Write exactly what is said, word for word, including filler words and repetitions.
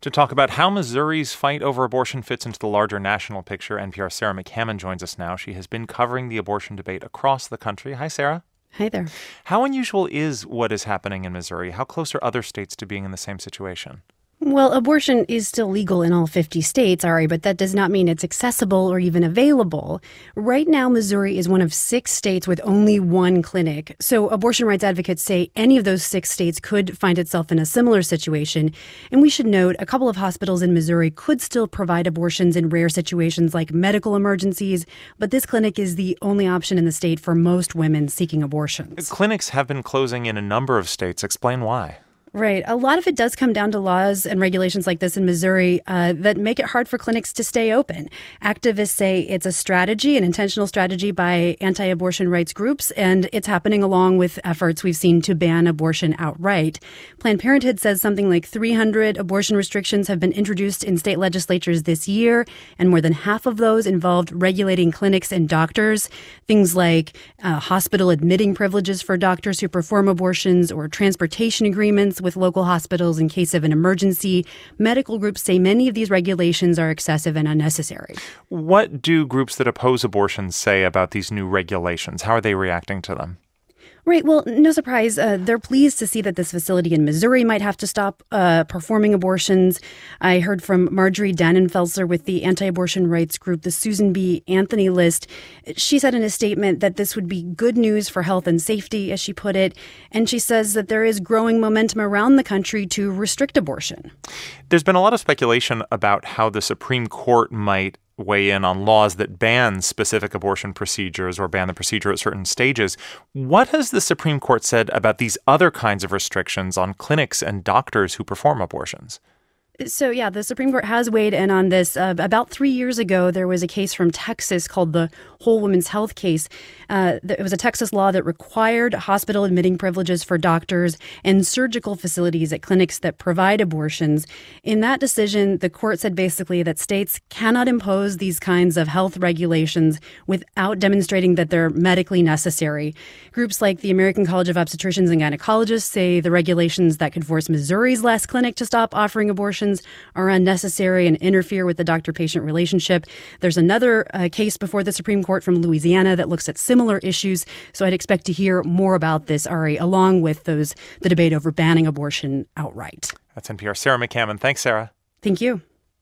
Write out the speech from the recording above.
To talk about how Missouri's fight over abortion fits into the larger national picture, N P R's Sarah McCammon joins us now. She has been covering the abortion debate across the country. Hi, Sarah. Hi there. How unusual is what is happening in Missouri? How close are other states to being in the same situation? Well, abortion is still legal in all fifty states, Ari, but that does not mean it's accessible or even available. Right now, Missouri is one of six states with only one clinic. So abortion rights advocates say any of those six states could find itself in a similar situation. And we should note a couple of hospitals in Missouri could still provide abortions in rare situations like medical emergencies, but this clinic is the only option in the state for most women seeking abortions. Clinics have been closing in a number of states. Explain why. Right. A lot of it does come down to laws and regulations like this in Missouri uh, that make it hard for clinics to stay open. Activists say it's a strategy, an intentional strategy by anti-abortion rights groups, and it's happening along with efforts we've seen to ban abortion outright. Planned Parenthood says something like three hundred abortion restrictions have been introduced in state legislatures this year, and more than half of those involved regulating clinics and doctors. Things like uh, hospital admitting privileges for doctors who perform abortions or transportation agreements with local hospitals in case of an emergency. Medical groups say many of these regulations are excessive and unnecessary. What do groups that oppose abortion say about these new regulations? How are they reacting to them? Right. Well, no surprise. Uh, they're pleased to see that this facility in Missouri might have to stop uh, performing abortions. I heard from Marjorie Dannenfelser with the anti-abortion rights group, the Susan B. Anthony List. She said in a statement that this would be good news for health and safety, as she put it. And she says that there is growing momentum around the country to restrict abortion. There's been a lot of speculation about how the Supreme Court might weigh in on laws that ban specific abortion procedures or ban the procedure at certain stages. What has the Supreme Court said about these other kinds of restrictions on clinics and doctors who perform abortions? So, yeah, the Supreme Court has weighed in on this. Uh, about three years ago, there was a case from Texas called the Whole Woman's Health case. Uh, it was a Texas law that required hospital admitting privileges for doctors and surgical facilities at clinics that provide abortions. In that decision, the court said basically that states cannot impose these kinds of health regulations without demonstrating that they're medically necessary. Groups like the American College of Obstetricians and Gynecologists say the regulations that could force Missouri's last clinic to stop offering abortions are unnecessary and interfere with the doctor-patient relationship. There's another uh, case before the Supreme Court from Louisiana that looks at similar issues. So I'd expect to hear more about this, Ari, along with those the debate over banning abortion outright. That's N P R's Sarah McCammon. Thanks, Sarah. Thank you.